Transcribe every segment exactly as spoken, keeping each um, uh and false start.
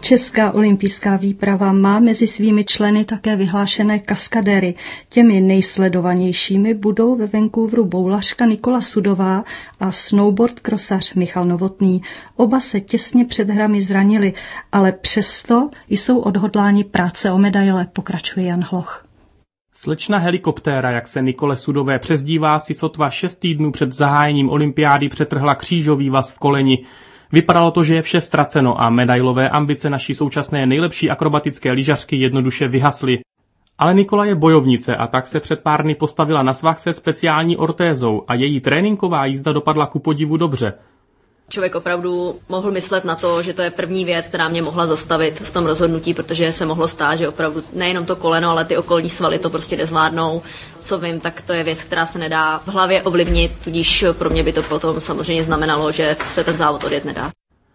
Česká olympijská výprava má mezi svými členy také vyhlášené kaskadéry. Těmi nejsledovanějšími budou ve Vancouveru boulařka Nikola Sudová a snowboard krosař Michal Novotný. Oba se těsně před hrami zranili, ale přesto jsou odhodláni práce o medaile, pokračuje Jan Hloch. Slečna helikoptéra, jak se Nikole Sudové přezdívá, si sotva šest týdnů před zahájením olympiády přetrhla křížový vaz v koleni. Vypadalo to, že je vše ztraceno a medailové ambice naší současné nejlepší akrobatické lyžařky jednoduše vyhasly. Ale Nikola je bojovnice a tak se před pár dny postavila na svah se speciální ortézou a její tréninková jízda dopadla ku podivu dobře. Člověk opravdu mohl myslet na to, že to je první věc, která mě mohla zastavit v tom rozhodnutí, protože se mohlo stát, že opravdu nejenom to koleno, ale ty okolní svaly to prostě nezvládnou. Co vím, tak to je věc, která se nedá v hlavě ovlivnit, tudíž pro mě by to potom samozřejmě znamenalo, že se ten závod odjet nedá.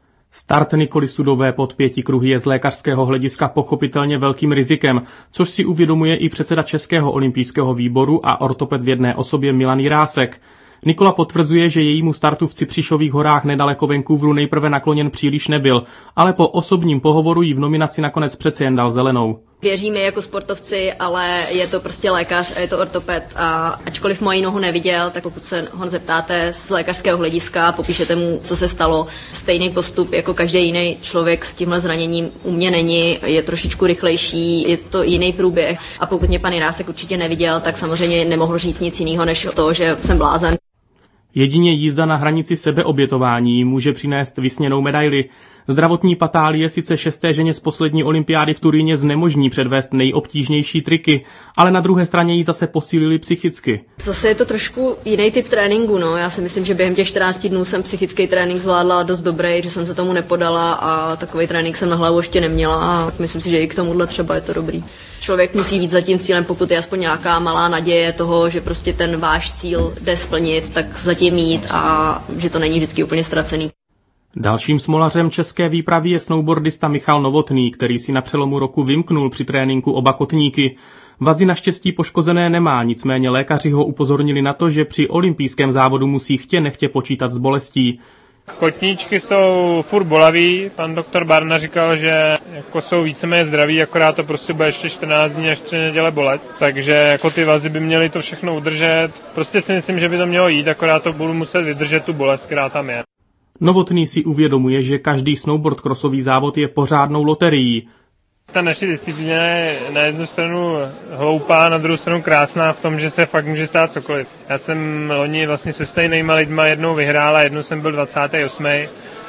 Start Nikoly Sudové pod pěti kruhy je z lékařského hlediska pochopitelně velkým rizikem, což si uvědomuje i předseda Českého olympijského výboru a ortoped v jedné osobě Milan Jirásek. Nikola potvrzuje, že jejímu startu v Cypřišových horách nedaleko Vancouveru nejprve nakloněn příliš nebyl, ale po osobním pohovoru jí v nominaci nakonec přece jen dal zelenou. Věříme jako sportovci, ale je to prostě lékař a je to ortoped a ačkoliv moji nohu neviděl, tak pokud se ho zeptáte z lékařského hlediska, popíšete mu, co se stalo, stejný postup jako každý jiný člověk s tímhle zraněním u mě není, je trošičku rychlejší, je to jiný průběh a pokud mě pan Jirásek určitě neviděl, tak samozřejmě nemohl říct nic jiného než to, že jsem blázen. Jedině jízda na hranici sebeobětování může přinést vysněnou medaili. Zdravotní patálie sice šesté ženě z poslední olympiády v Turíně znemožní předvést nejobtížnější triky, ale na druhé straně ji zase posílili psychicky. Zase je to trošku jiný typ tréninku, no. Já si myslím, že během těch čtrnácti dnů jsem psychický trénink zvládla dost dobrý, že jsem se tomu nepodala a takový trénink jsem na hlavu ještě neměla a myslím si, že i k tomuhle třeba je to dobrý. Člověk musí jít za tím cílem, pokud je aspoň nějaká malá naděje toho, že prostě ten váš cíl jde splnit, tak zatím jít a že to není vždycky úplně ztracený. Dalším smolařem české výpravy je snowboardista Michal Novotný, který si na přelomu roku vymknul při tréninku oba kotníky. Vazy naštěstí poškozené nemá, nicméně lékaři ho upozornili na to, že při olympijském závodu musí chtě nechtě počítat s bolestí. Kotníčky jsou furt bolavý, pan doktor Barna říkal, že jako jsou víceméně zdraví, akorát to prostě bude ještě čtrnáct dní až tři neděle bolet, takže jako ty vazy by měly to všechno udržet. Prostě si myslím, že by to mělo jít, akorát to budu muset vydržet tu bolest, která tam je. Novotný si uvědomuje, že každý snowboard crossový závod je pořádnou loterií. Ta naše disciplína je na jednu stranu hloupá, na druhou stranu krásná v tom, že se fakt může stát cokoliv. Já jsem loni vlastně se stejnýma lidma jednou vyhrál a jednou jsem byl dvacátý osmý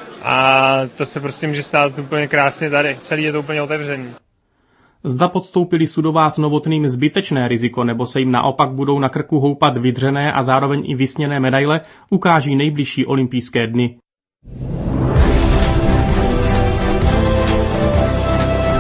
a to se prostě může stát úplně krásně tady. Celý je to úplně otevřený. Zda podstoupili Sudová s Novotným zbytečné riziko, nebo se jim naopak budou na krku houpat vydřené a zároveň i vysněné medaile, ukáží nejbližší olympijské dny.